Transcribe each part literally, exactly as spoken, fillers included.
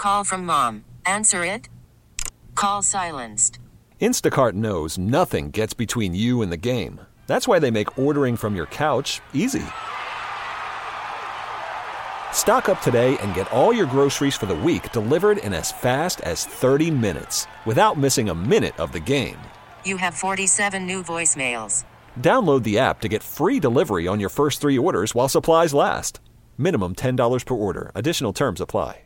Call from mom. Answer it. Call silenced. Instacart knows nothing gets between you and the game. That's why they make ordering from your couch easy. Stock up today and get all your groceries for the week delivered in as fast as thirty minutes without missing a minute of the game. You have forty-seven new voicemails. Download the app to get free delivery on your first three orders while supplies last. Minimum ten dollars per order. Additional terms apply.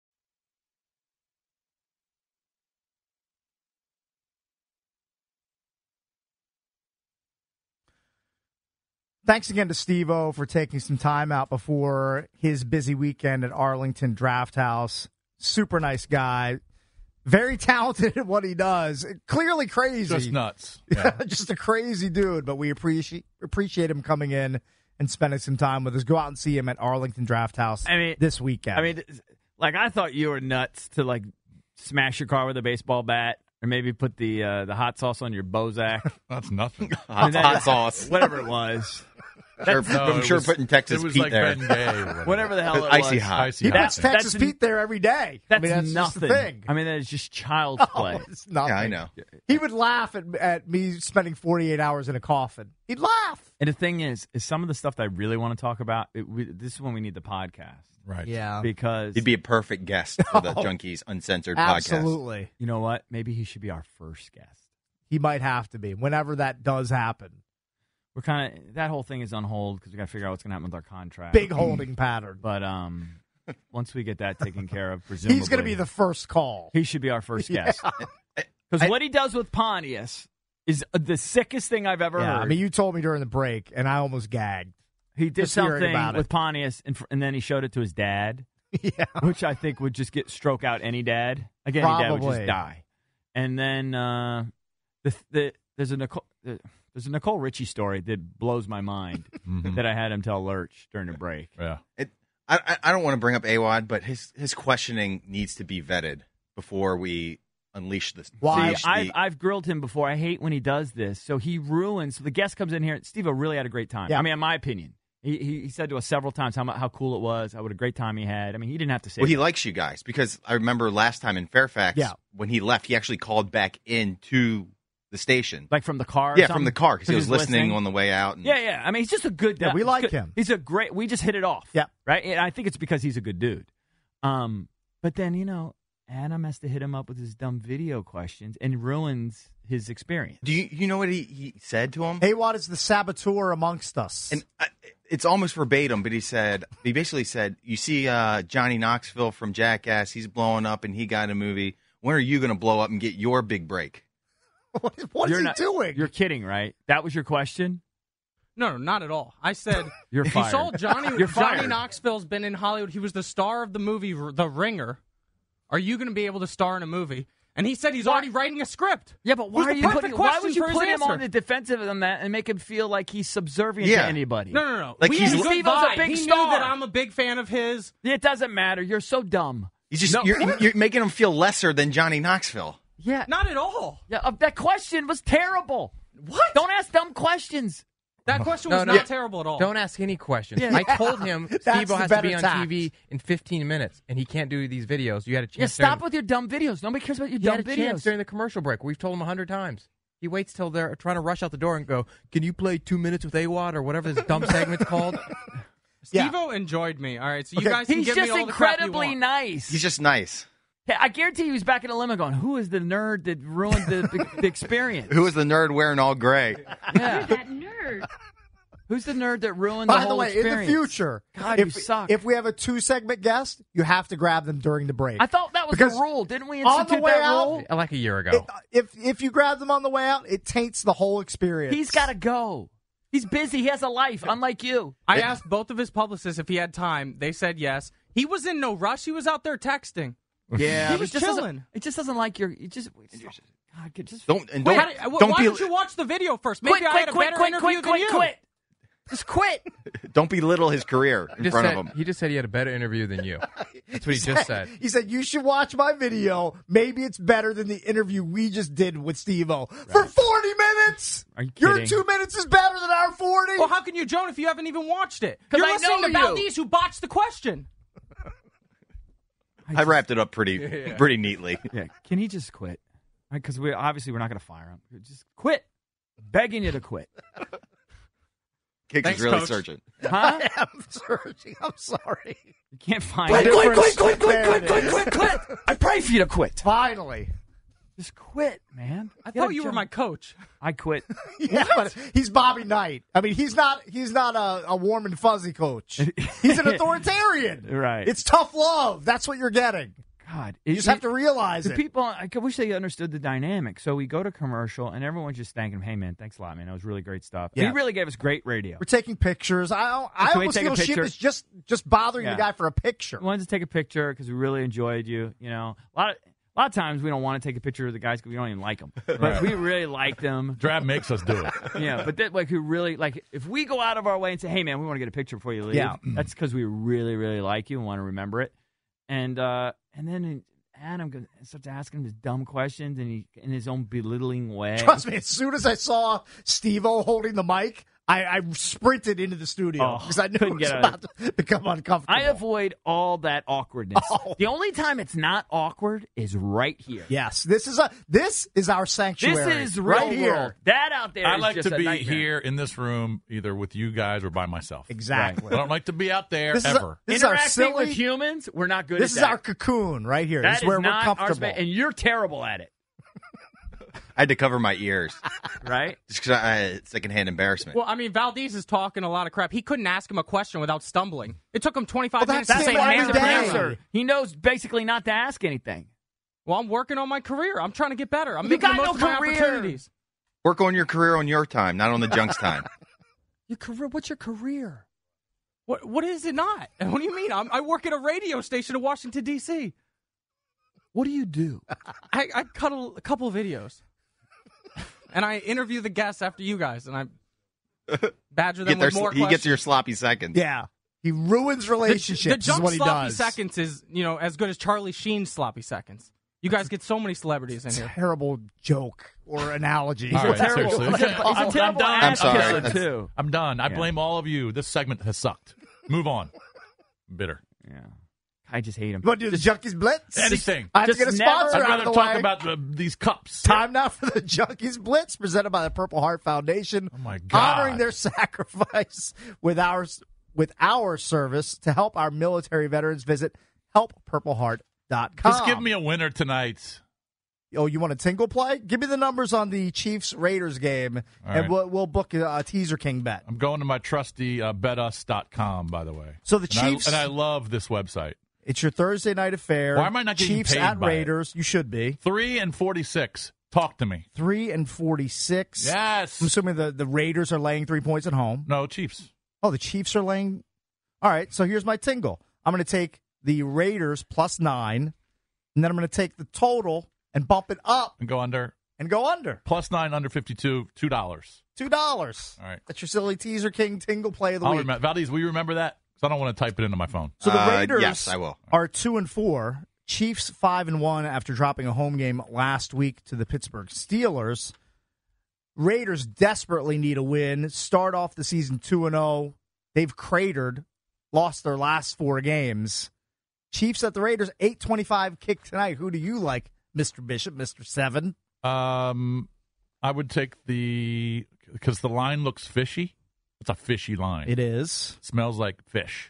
Thanks again to Steve-O for taking some time out before his busy weekend at Arlington Draft House. Super nice guy. Very talented at what he does. Clearly crazy. Just nuts. Yeah. Just a crazy dude, but we appreciate appreciate him coming in and spending some time with us. Go out and see him at Arlington Draft House I mean, this weekend. I mean, like, I thought you were nuts to, like, smash your car with a baseball bat or maybe put the uh, the hot sauce on your Bozak. That's nothing. Hot, hot sauce. Whatever it was. Sure, No, I'm it sure was- putting Texas It was Pete like there. Ben Gay. or whatever. Whatever the hell it Icy was. hot. Icy he hot. puts Texas that's- Pete there every day. That's, I mean, that's nothing. just the thing. I mean, that is just child's play. Oh, it's nothing. Yeah, I know. He would laugh at, at me spending forty-eight hours in a coffin. He'd laugh. And the thing is, is some of the stuff that I really want to talk about, it, we, this is when we need the podcast. Right. Yeah. Because, He'd be a perfect guest for the Oh, Junkies Uncensored podcast. Absolutely. you know what? Maybe he should be our first guest. He might have to be whenever that does happen. We're kind of, that whole thing is on hold because we got to figure out what's going to happen with our contract. Big holding pattern. But um, once we get that taken care of, presumably. He's going to be the first call. He should be our first Yeah. guest. Because what he does with Pontius is the sickest thing I've ever Yeah, heard. I mean, you told me during the break, and I almost gagged. he did just hearing something about it. with Pontius, and, and then he showed it to his dad, Yeah. which I think would just get stroke out any dad. Like, any dad would Probably. just die. And then uh, the, the there's a Nicole, the, there's a Nicole Richie story that blows my mind Mhm. that I had him tell Lurch during the break. Yeah. It, I, I- I don't want to bring up AWOD, but his, his questioning needs to be vetted before we unleash this. Why? unleash See, I've, the- I've grilled him before. I hate when he does this. So he ruins. So the guest comes in here. Steve-O really had a great time. Yeah. I mean, in my opinion. He, he he said to us several times how mu- how cool it was, how what a great time he had. I mean, he didn't have to say Well, he that. likes you guys because I remember last time in Fairfax, Yeah. when he left, he actually called back into the station. Like from the car or yeah, something? from the car because he 'Cause was he's listening, on the way out. And Yeah, yeah. I mean, he's just a good Yeah, we he's like good- him. He's a great, we just hit it off. Yeah. Right? And I think it's because he's a good dude. Um, But then, you know, Adam has to hit him up with his dumb video questions and ruins his experience. Do you you know what he, he said to him? Hayward is the saboteur amongst us. And I, it's almost verbatim, but he said, he basically said, you see uh, Johnny Knoxville from Jackass, he's blowing up and he got a movie. When are you going to blow up and get your big break? what is, what is You're he not- doing? You're kidding, right? That was your question? No, no, not at all. I said, You're if fired. you saw Johnny, You're Johnny fired. Knoxville's been in Hollywood. He was the star of the movie R- The Ringer. Are you going to be able to star in a movie? And he said he's already writing a script. Yeah, but why It was are the you perfect putting? Why question would you for his put him answer. on the defensive on that and make him feel like he's subservient Yeah. to anybody? No, no, no. Like we he's- had a good Steve-O's a vibe. big he star. knew that I'm a big fan of his. It doesn't matter. You're so dumb. He's just No. you're, you're making him feel lesser than Johnny Knoxville. Yeah, Not at all. yeah. Uh, that question was terrible. What? Don't ask dumb questions. That question No, was no. not Yeah. terrible at all. Don't ask any questions. Yeah. I told him That's Steve-O the has to better be on tact. T V in fifteen minutes, and he can't do these videos. You had a chance. Yeah, stop during, with your dumb videos. Nobody cares about your You dumb had a videos. chance during the commercial break. We've told him a hundred times. He waits till they're trying to rush out the door and go, "Can you play two minutes with A W O D or whatever this dumb segment's called?" Yeah. Steve-O enjoyed me. All right, so you Okay. guys can He's give just me all the crap you incredibly want. nice. He's just nice. Yeah, I guarantee you he's back in the limo going, who is the nerd that ruined the, the, the experience? Who was the nerd wearing all gray? Yeah. That nerd. Who's the nerd that ruined the By the whole way, experience? in the future, God, if, you suck. if we have a two-segment guest, you have to grab them during the break. I thought that was Because the rule. Didn't we on institute the way that out- rule? Like a year ago. It- if if you grab them on the way out, it taints the whole experience. He's got to go. He's busy. He has a life, unlike you. I asked both of his publicists if he had time. They said yes. He was in no rush. He was out there texting. Yeah, He was it just doesn't- chilling. It just doesn't like your. It just. God, it just Don't and Wait, don't, how did- wh- don't why be didn't you watch the video first? Maybe quit, I had quit, a quit, better quit, interview quit, than quit, you. quit. Just quit. don't belittle his career in He just, front said, of him. he just said he had a better interview than you. That's what he just said. He said, you should watch my video. Maybe it's better than the interview we just did with Steve-O. For forty minutes! Are you Your kidding? two minutes is better than our forty? Well, how can you, Joan, if you haven't even watched it? 'Cause You're I listening know to you. Valdez, who botched the question. I wrapped it up pretty pretty neatly. Yeah, can he just quit? Because we obviously we're not going to fire him. Just quit. Begging you to quit. Kicks Thanks, is really Coach. searching. Huh? I'm searching. I'm sorry. You can't find Quit, it. quit, quit, quit, quit, quit, quit, quit, quit. I pray for you to quit. Finally. Just quit, man. I Get thought a you were job. my coach. I quit. Yeah, but he's Bobby Knight. I mean, he's not. He's not a, a warm and fuzzy coach. He's an authoritarian. Right. It's tough love. That's what you're getting. God, You just have to realize the it. people. I could wish they understood the dynamic. So we go to commercial, and everyone's just thanking him. Hey, man, thanks a lot, man. That was really great stuff. Yeah. He really gave us great radio. We're taking pictures. I I Can we almost take a feel shit picture? is just just bothering Yeah. the guy for a picture. We wanted to take a picture because we really enjoyed you. You know, a lot of a lot of times we don't want to take a picture of the guys because we don't even like them, but Right. we really liked them. Draft makes us do it. Yeah, but that, like we really like if we go out of our way and say, "Hey, man, we want to get a picture before you leave," Yeah. that's because we really, really like you and want to remember it. And uh, and then Adam goes, starts asking him his dumb questions, and he in his own belittling way. Trust me, as soon as I saw Steve-O holding the mic, I, I sprinted into the studio Oh, because I knew it couldn't was get about to become uncomfortable. I avoid all that awkwardness. Oh. The only time it's not awkward is right here. Yes, this is a this is our sanctuary. This is real right here. world. That out there I is like just to a be nightmare. here in this room, either with you guys or by myself. Exactly. I don't like to be out there This is, ever. a, this is our Interacting silly. with humans, we're not good This at is that. our cocoon right here. That this is is where we're not our comfortable. space, and you're terrible at it, I had to cover my ears right? just because I had secondhand embarrassment. Well, I mean, Valdez is talking a lot of crap. He couldn't ask him a question without stumbling. It took him twenty-five Well, minutes that's to the say same man every or day. answer. He knows basically not to ask anything. Well, I'm working on my career. I'm trying to get better. I'm You making got the most no of my career. opportunities. Work on your career on your time, not on the junk's time. Your career? What's your career? What? What is it not? What do you mean? I'm, I work at a radio station in Washington D C. What do you do? I, I cut a, a couple of videos, and I interview the guests after you guys, and I badger them Get their, with more he questions. gets your sloppy seconds. Yeah, he ruins relationships. The, the is junk what he sloppy does. seconds is, you know, as good as Charlie Sheen's sloppy seconds. You guys get so many celebrities in here. Terrible joke or analogy. All right, terrible- seriously. he's a- Okay, he's a I'm- I'm terrible done. I'm sorry. kisser, That's- too. I'm done. I Yeah. blame all of you. This segment has sucked. Move on. Bitter. Yeah, I just hate him. You want to do the Junkies Blitz? Anything. I have to Just get a never- sponsor I'd out rather of the talk way. about the, these cups. Time now for the Junkies Blitz, presented by the Purple Heart Foundation. Oh, my God. Honoring their sacrifice with our with our service to help our military veterans. Visit help purple heart dot com. Just give me a winner tonight. Oh, you want a tingle play? Give me the numbers on the Chiefs Raiders game, and right. we'll, we'll book a, a teaser king bet. I'm going to my trusty uh, bet us dot com, by the way. So the And I- Chiefs- and I love this website. It's your Thursday night affair. Why am I not getting Chiefs paid at by it? Raiders? You should be Three and forty-six. Talk to me. three and forty-six. Yes. I'm assuming the, the Raiders are laying three points at home. No, Chiefs. Oh, the Chiefs are laying. All right, so here's my tingle. I'm going to take the Raiders plus nine, and then I'm going to take the total and bump it up And go under. and go under Plus nine, under fifty-two, two dollars. two dollars. All right. That's your silly teaser king tingle play of the I'll week. remember. Valdez, will you remember that? Because I don't want to type it into my phone. So the Uh, Raiders yes, I will. are two and four. Chiefs five and one after dropping a home game last week to the Pittsburgh Steelers. Raiders desperately need a win. Start off the season two and zero. They've cratered, lost their last four games. Chiefs at the Raiders eight twenty five kick tonight. Who do you like, Mister Bishop, Mister Seven? Um, I would take the because the line looks fishy. It's a fishy line. It is. Smells like fish.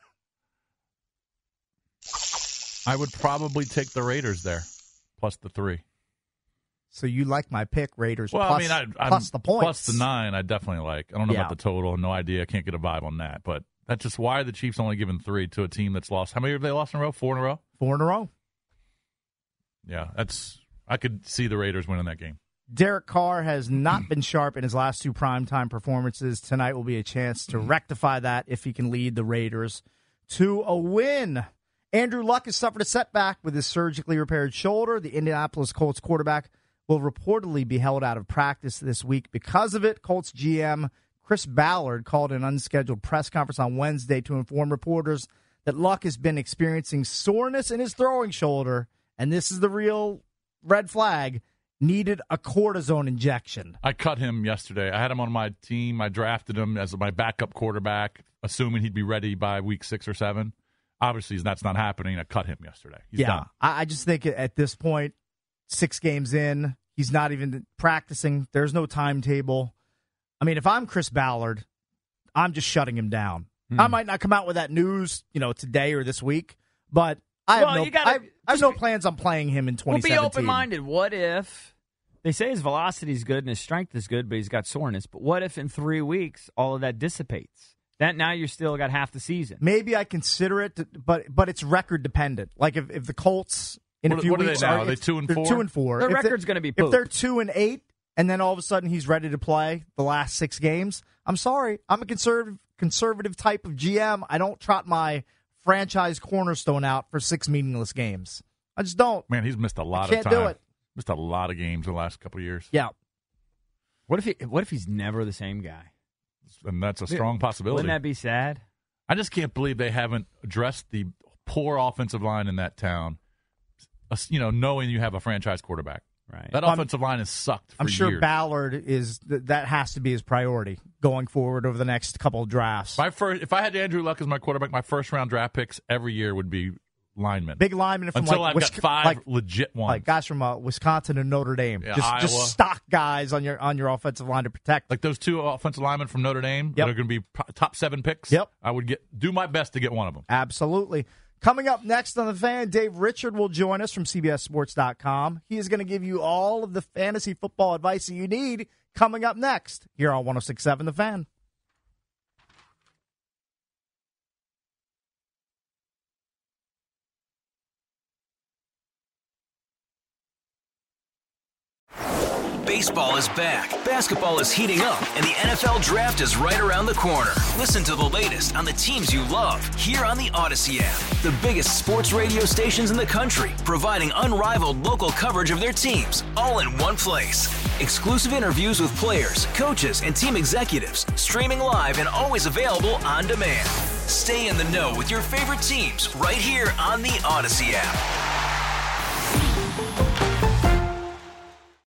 I would probably take the Raiders there, plus the three. So you like my pick, Raiders? Well, plus, I mean, I, I'm, plus the points, plus the nine. I definitely like. I don't know Yeah. about the total. No idea. I can't get a vibe on that. But that's just why the Chiefs only given three to a team that's lost. How many have they lost in a row? Four in a row. four in a row. Yeah, that's. I could see the Raiders winning that game. Derek Carr has not been sharp in his last two primetime performances. Tonight will be a chance to rectify that if he can lead the Raiders to a win. Andrew Luck has suffered a setback with his surgically repaired shoulder. The Indianapolis Colts quarterback will reportedly be held out of practice this week because of it. Colts G M Chris Ballard called an unscheduled press conference on Wednesday to inform reporters that Luck has been experiencing soreness in his throwing shoulder, and this is the real red flag, needed a cortisone injection. I cut him yesterday. I had him on my team. I drafted him as my backup quarterback, assuming he'd be ready by week six or seven. Obviously, that's not happening. I cut him yesterday. He's yeah, done. I, I just think at this point, six games in, he's not even practicing. There's no timetable. I mean, if I'm Chris Ballard, I'm just shutting him down. Hmm. I might not come out with that news, you know, today or this week, but I have Well, no, you gotta I, I have no just- plans on playing him in twenty We'll be seventeen. open-minded. What if they say his velocity is good and his strength is good, but he's got soreness? But what if in three weeks all of that dissipates? That now you're still got half the season. Maybe I consider it, but but it's record dependent. Like if, if the Colts in What- a few what are they weeks now? Are they it's- two and they're four? Two and four. Their If they- record's gonna be if poop. they're two and eight, and then all of a sudden he's ready to play the last six games. I'm sorry, I'm a conservative conservative type of G M. I don't trot my franchise cornerstone out for six meaningless games. I just don't. Man, he's missed a lot Can't of time. do it. Missed a lot of games in the last couple of years. Yeah. What if he, what if he's never the same guy? And that's a strong possibility. Wouldn't that be sad? I just can't believe they haven't addressed the poor offensive line in that town, Uh, you know, knowing you have a franchise quarterback. Right. That I'm- offensive line has sucked for I'm sure years. Ballard is th- that has to be his priority going forward over the next couple of drafts. My first, if I had Andrew Luck as my quarterback, my first round draft picks every year would be linemen. Big linemen from Until like I've got Wisc- five like, legit ones. like guys from uh, Wisconsin and Notre Dame, Yeah, just Iowa. just stock guys on your on your offensive line to protect. Like those two offensive linemen from Notre Dame Yep. that are going to be pro- top seven picks. Yep. I would get do my best to get one of them. Absolutely. Coming up next on The Fan, Dave Richard will join us from C B S Sports dot com. He is going to give you all of the fantasy football advice that you need coming up next here on one oh six point seven The Fan. Baseball is back, basketball is heating up, and the N F L Draft is right around the corner. Listen to the latest on the teams you love here on the Odyssey app. The biggest sports radio stations in the country, providing unrivaled local coverage of their teams, all in one place. Exclusive interviews with players, coaches, and team executives, streaming live and always available on demand. Stay in the know with your favorite teams right here on the Odyssey app.